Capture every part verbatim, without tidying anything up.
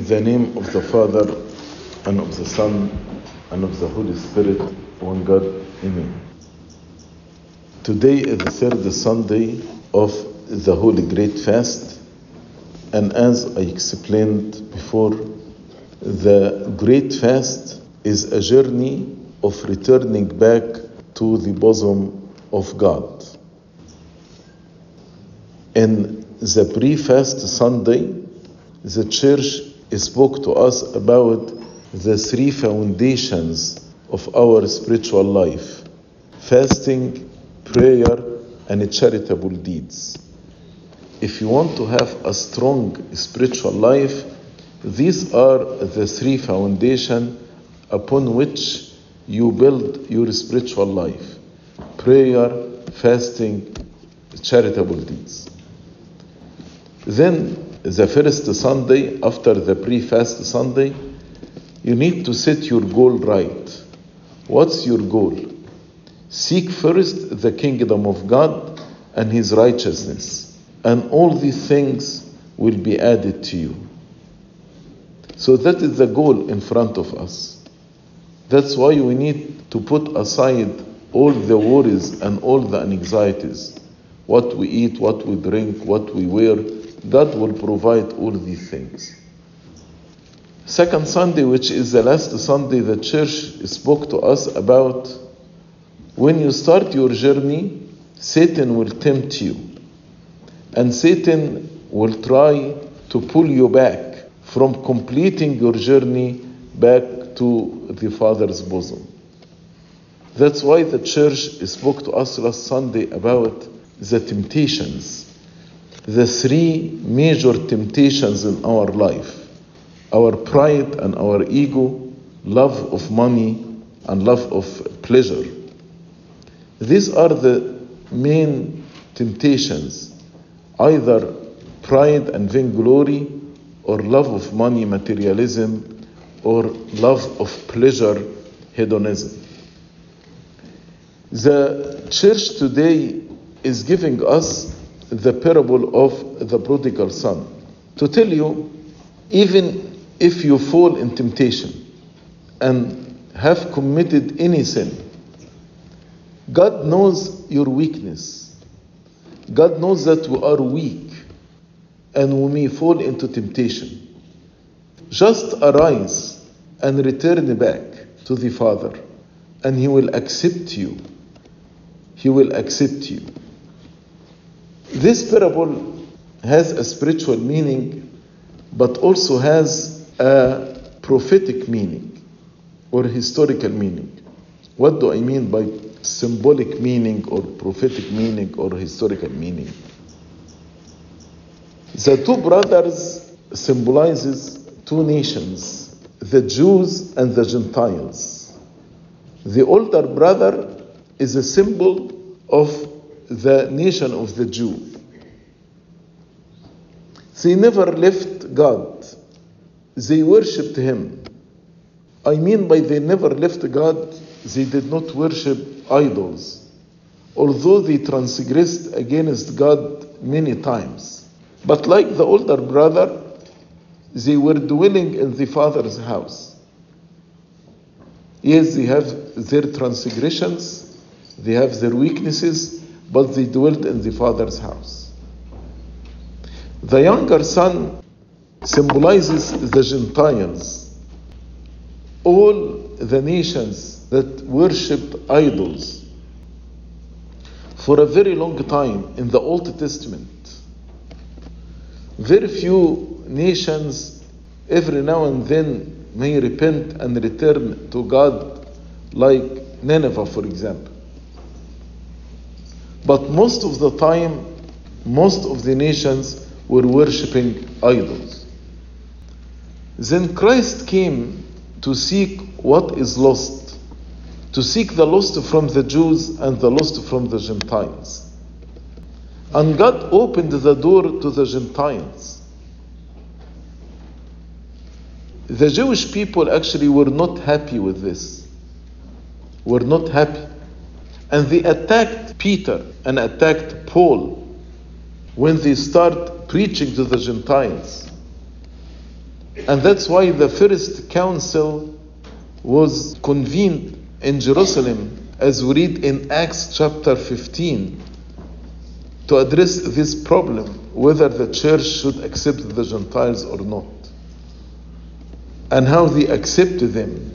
In the name of the Father, and of the Son, and of the Holy Spirit, one God, Amen. Today is the third Sunday of the Holy Great Fast, and as I explained before, the Great Fast is a journey of returning back to the bosom of God. In the pre-fast Sunday, the Church spoke to us about the three foundations of our spiritual life: fasting, prayer, and charitable deeds. If you want to have a strong spiritual life, these are the three foundations upon which you build your spiritual life: prayer, fasting, charitable deeds. Then, the first Sunday after the pre-fast Sunday, you need to set your goal right. What's your goal? Seek first the kingdom of God and His righteousness, and all these things will be added to you. So that is the goal in front of us. That's why we need to put aside all the worries and all the anxieties. What we eat, what we drink, what we wear, God will provide all these things. Second Sunday, which is the last Sunday, the Church spoke to us about when you start your journey, Satan will tempt you. And Satan will try to pull you back from completing your journey back to the Father's bosom. That's why the Church spoke to us last Sunday about the temptations. The three major temptations in our life: our pride and our ego, love of money, and love of pleasure. These are the main temptations: either pride and vainglory, or love of money, materialism, or love of pleasure, hedonism. The Church today is giving us the parable of the prodigal son, to tell you, even if you fall in temptation and have committed any sin, God knows your weakness. God knows that we are weak and we may fall into temptation. Just arise and return back to the Father, and He will accept you. He will accept you. This parable has a spiritual meaning, but also has a prophetic meaning or historical meaning. What do I mean by symbolic meaning or prophetic meaning or historical meaning? The two brothers symbolizes two nations, the Jews and the Gentiles. The older brother is a symbol of the nation of the Jew. They never left God. They worshipped Him. I mean by they never left God, they did not worship idols, although they transgressed against God many times. But like the older brother, they were dwelling in the Father's house. Yes, they have their transgressions, they have their weaknesses, but they dwelt in the Father's house. The younger son symbolizes the Gentiles, all the nations that worshipped idols for a very long time in the Old Testament. Very few nations every now and then may repent and return to God, like Nineveh, for example. But most of the time, most of the nations were worshipping idols. Then Christ came to seek what is lost, to seek the lost from the Jews and the lost from the Gentiles. And God opened the door to the Gentiles. The Jewish people actually were not happy with this, were not happy. And they attacked Peter and attacked Paul when they start preaching to the Gentiles. And that's why the first council was convened in Jerusalem, as we read in Acts chapter fifteen, to address this problem, whether the church should accept the Gentiles or not, and how they accept them.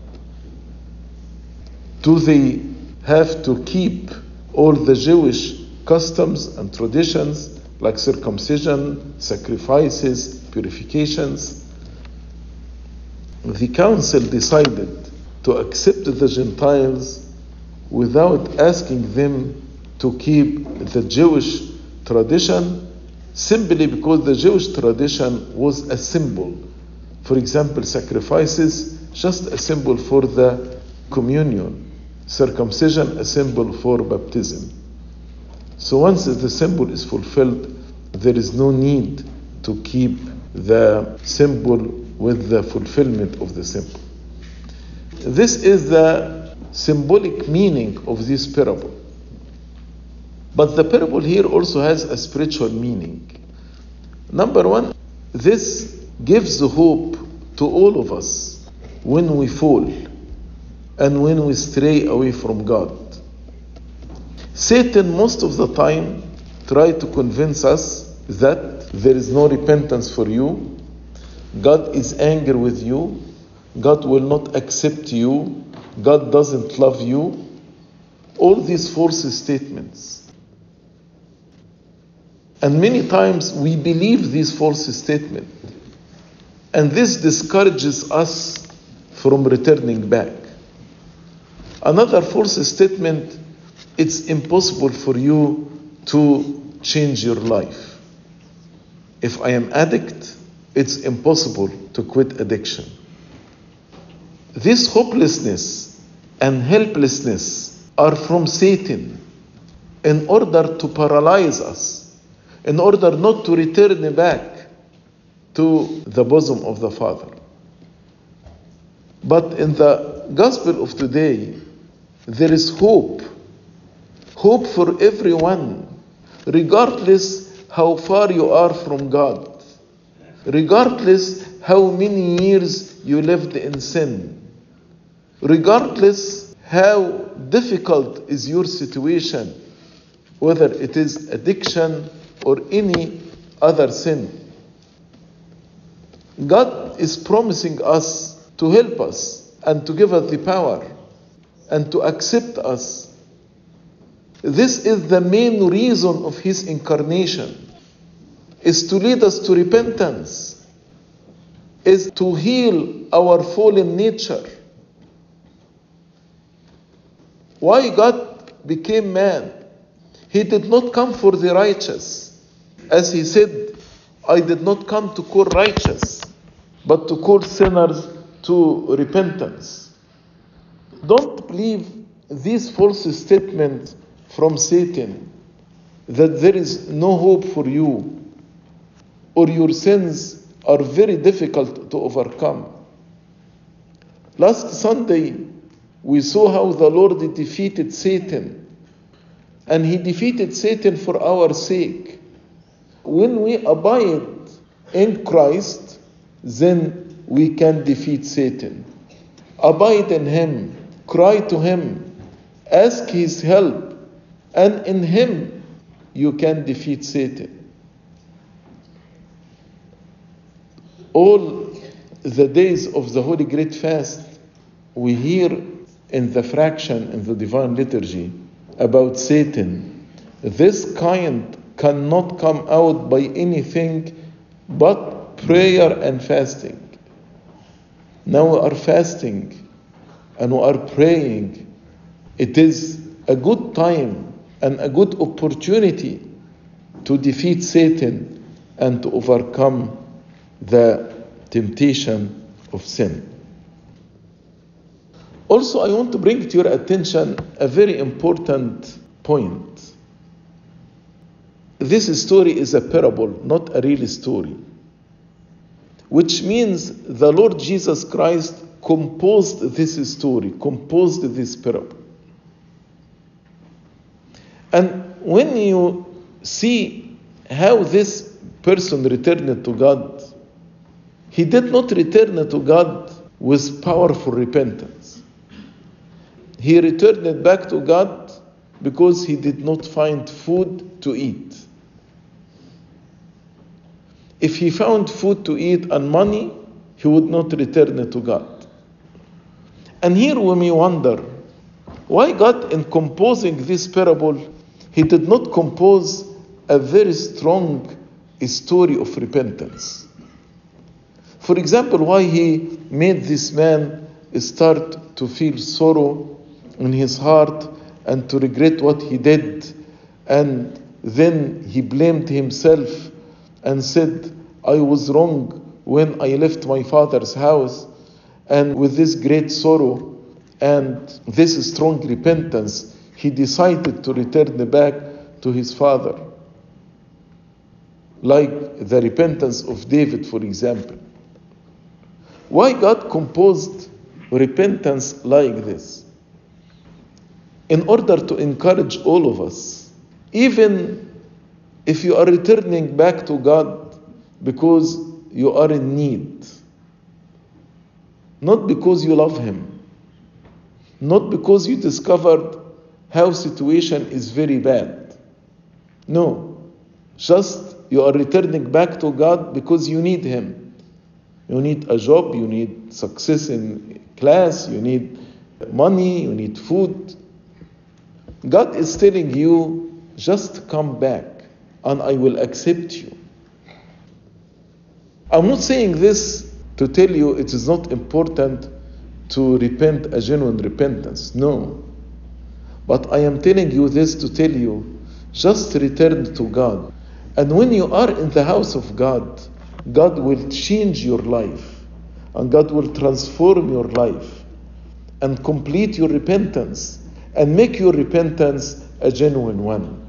Do they have to keep all the Jewish customs and traditions, like circumcision, sacrifices, purifications? The council decided to accept the Gentiles without asking them to keep the Jewish tradition, simply because the Jewish tradition was a symbol. For example, sacrifices, just a symbol for the communion. Circumcision, a symbol for baptism. So once the symbol is fulfilled, there is no need to keep the symbol with the fulfillment of the symbol. This is the symbolic meaning of this parable. But the parable here also has a spiritual meaning. Number one, this gives hope to all of us when we fall and when we stray away from God. Satan most of the time tries to convince us that there is no repentance for you, God is angry with you, God will not accept you, God doesn't love you. All these false statements. And many times we believe these false statements. And this discourages us from returning back. Another false statement, it's impossible for you to change your life. If I am addict, it's impossible to quit addiction. This hopelessness and helplessness are from Satan in order to paralyze us, in order not to return back to the bosom of the Father. But in the gospel of today, there is hope. Hope for everyone, regardless how far you are from God, regardless how many years you lived in sin, regardless how difficult is your situation, whether it is addiction or any other sin. God is promising us to help us and to give us the power and to accept us. This is the main reason of His incarnation, is to lead us to repentance, is to heal our fallen nature. Why God became man? He did not come for the righteous. As He said, I did not come to call righteous, but to call sinners to repentance. Don't believe these false statements from Satan that there is no hope for you or your sins are very difficult to overcome. Last Sunday, we saw how the Lord defeated Satan, and He defeated Satan for our sake. When we abide in Christ, then we can defeat Satan. Abide in Him, cry to Him, ask His help, and in Him you can defeat Satan. All the days of the Holy Great Fast, we hear in the fraction in the Divine Liturgy about Satan. This kind cannot come out by anything but prayer and fasting. Now we are fasting and we are praying. It is a good time and a good opportunity to defeat Satan and to overcome the temptation of sin. Also, I want to bring to your attention a very important point. This story is a parable, not a real story, which means the Lord Jesus Christ composed this story, composed this parable. And when you see how this person returned to God, he did not return to God with powerful repentance. He returned back to God because he did not find food to eat. If he found food to eat and money, he would not return to God. And here we may wonder, why God, in composing this parable, he did not compose a very strong story of repentance. For example, why he made this man start to feel sorrow in his heart and to regret what he did, and then he blamed himself and said, I was wrong when I left my father's house, and with this great sorrow and this strong repentance, he decided to return back to his father. Like the repentance of David, for example. Why God composed repentance like this? In order to encourage all of us, even if you are returning back to God because you are in need, not because you love Him, not because you discovered how situation is very bad. No, just you are returning back to God because you need Him. You need a job, you need success in class, you need money, you need food. God is telling you, just come back and I will accept you. I'm not saying this to tell you it is not important to repent a genuine repentance. No. But I am telling you this to tell you, just return to God. And when you are in the house of God, God will change your life. And God will transform your life. And complete your repentance. And make your repentance a genuine one.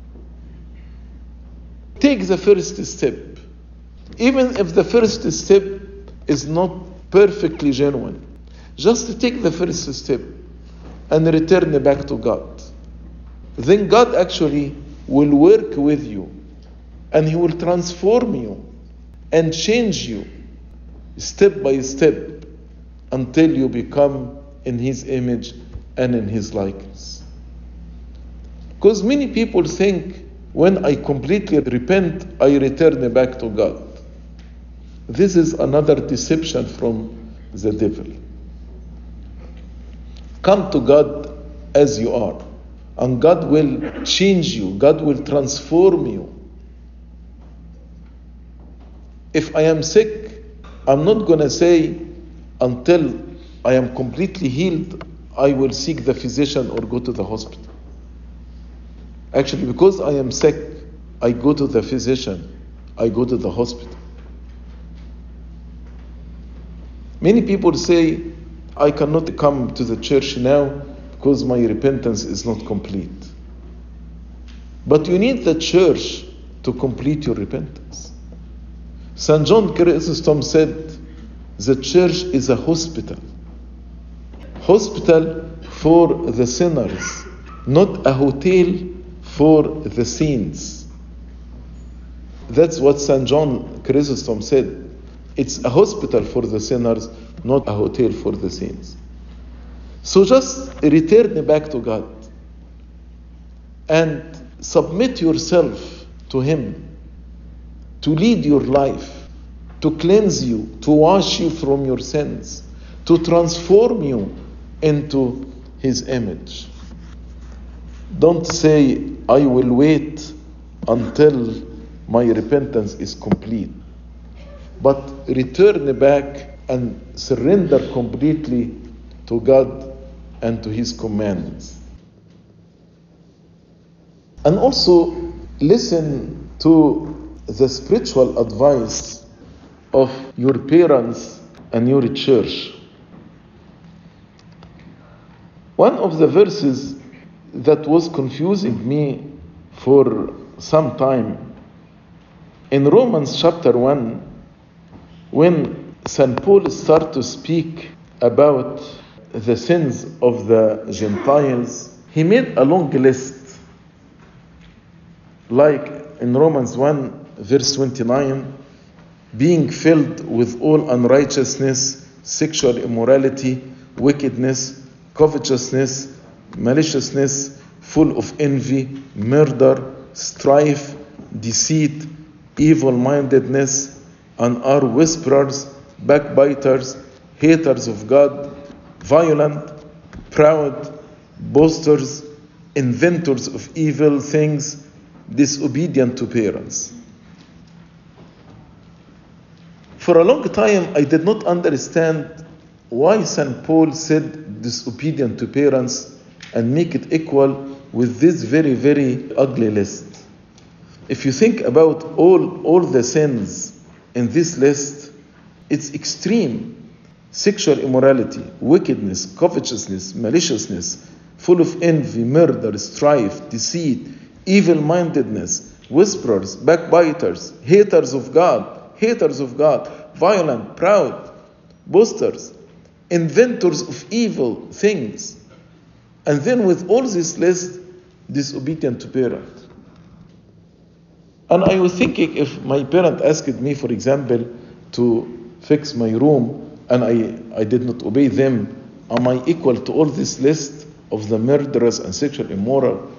Take the first step. Even if the first step is not perfectly genuine. Just take the first step and return back to God. Then God actually will work with you and He will transform you and change you step by step until you become in His image and in His likeness. Because many people think when I completely repent, I return back to God. This is another deception from the devil. Come to God as you are, and God will change you. God will transform you. If I am sick, I'm not going to say until I am completely healed, I will seek the physician or go to the hospital. Actually, because I am sick, I go to the physician, I go to the hospital. Many people say, I cannot come to the church now because my repentance is not complete. But you need the church to complete your repentance. Saint John Chrysostom said, the church is a hospital. Hospital for the sinners, not a hotel for the saints. That's what Saint John Chrysostom said. It's a hospital for the sinners, not a hotel for the saints. So just return back to God and submit yourself to Him to lead your life, to cleanse you, to wash you from your sins, to transform you into His image. Don't say, I will wait until my repentance is complete. But return back and surrender completely to God and to His commands. And also listen to the spiritual advice of your parents and your church. One of the verses that was confusing me for some time, in Romans chapter one, when Saint Paul started to speak about the sins of the Gentiles, he made a long list. Like in Romans one, verse twenty-nine, being filled with all unrighteousness, sexual immorality, wickedness, covetousness, maliciousness, full of envy, murder, strife, deceit, evil-mindedness, and are whisperers, backbiters, haters of God, violent, proud, boasters, inventors of evil things, disobedient to parents. For a long time, I did not understand why Saint Paul said disobedient to parents and make it equal with this very, very ugly list. If you think about all, all the sins in this list, it's extreme. Sexual immorality, wickedness, covetousness, maliciousness, full of envy, murder, strife, deceit, evil-mindedness, whisperers, backbiters, haters of God, haters of God, violent, proud, boasters, inventors of evil things. And then with all this list, disobedient to parent. And I was thinking, if my parent asked me, for example, to fix my room, and I, I did not obey them, am I equal to all this list of the murderers and sexual immoral?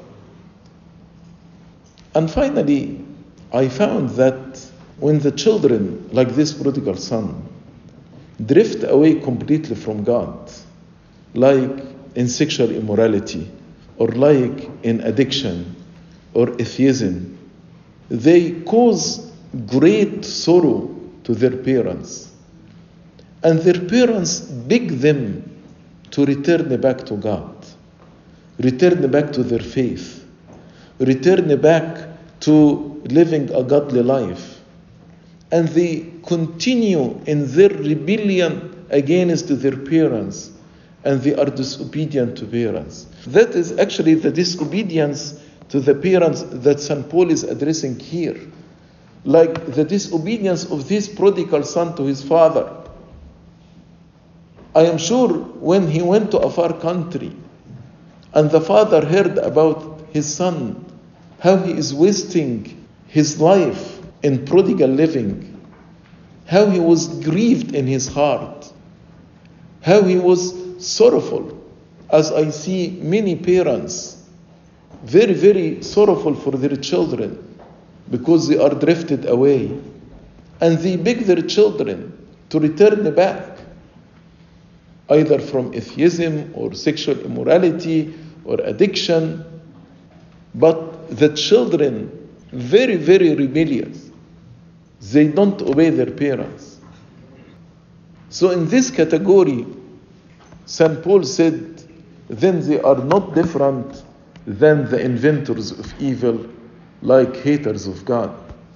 And finally, I found that when the children, like this prodigal son, drift away completely from God, like in sexual immorality, or like in addiction, or atheism, they cause great sorrow to their parents. And their parents beg them to return back to God, return back to their faith, return back to living a godly life. And they continue in their rebellion against their parents, and they are disobedient to parents. That is actually the disobedience to the parents that Saint Paul is addressing here. Like the disobedience of this prodigal son to his father. I am sure when he went to a far country and the father heard about his son, how he is wasting his life in prodigal living, how he was grieved in his heart, how he was sorrowful, as I see many parents very, very sorrowful for their children because they are drifted away. And they beg their children to return back, either from atheism or sexual immorality or addiction. But the children, very, very rebellious. They don't obey their parents. So in this category, Saint Paul said, then they are not different than the inventors of evil, like haters of God.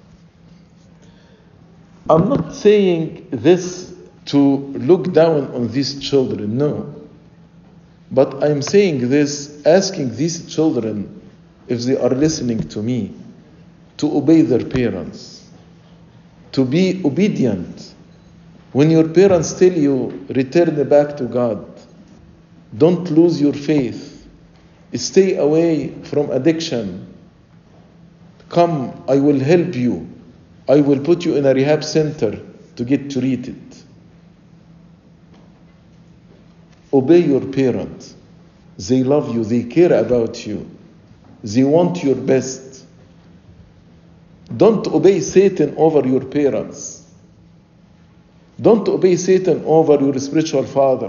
I'm not saying this to look down on these children, no. But I'm saying this, asking these children, if they are listening to me, to obey their parents, to be obedient. When your parents tell you, return back to God, don't lose your faith, stay away from addiction, come, I will help you, I will put you in a rehab center to get treated. Obey your parents. They love you, they care about you, they want your best. Don't obey Satan over your parents. Don't obey Satan over your spiritual father.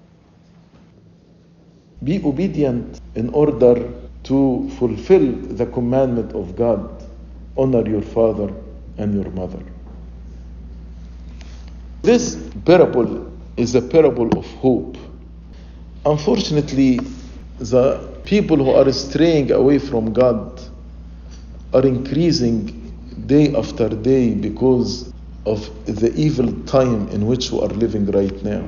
Be obedient in order to fulfill the commandment of God. Honor your father and your mother. This parable is a parable of hope. Unfortunately, the people who are straying away from God are increasing day after day because of the evil time in which we are living right now.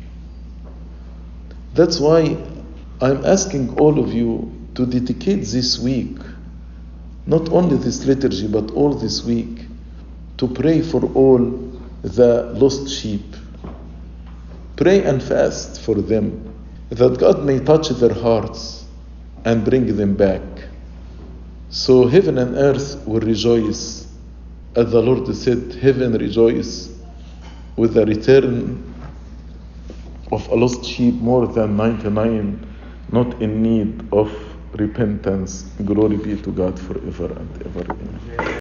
That's why I'm asking all of you to dedicate this week, not only this liturgy, but all this week, to pray for all the lost sheep. Pray and fast for them, that God may touch their hearts and bring them back. So heaven and earth will rejoice as the Lord said, heaven rejoice with the return of a lost sheep more than ninety-nine, not in need of repentance. Glory be to God forever and ever. Amen.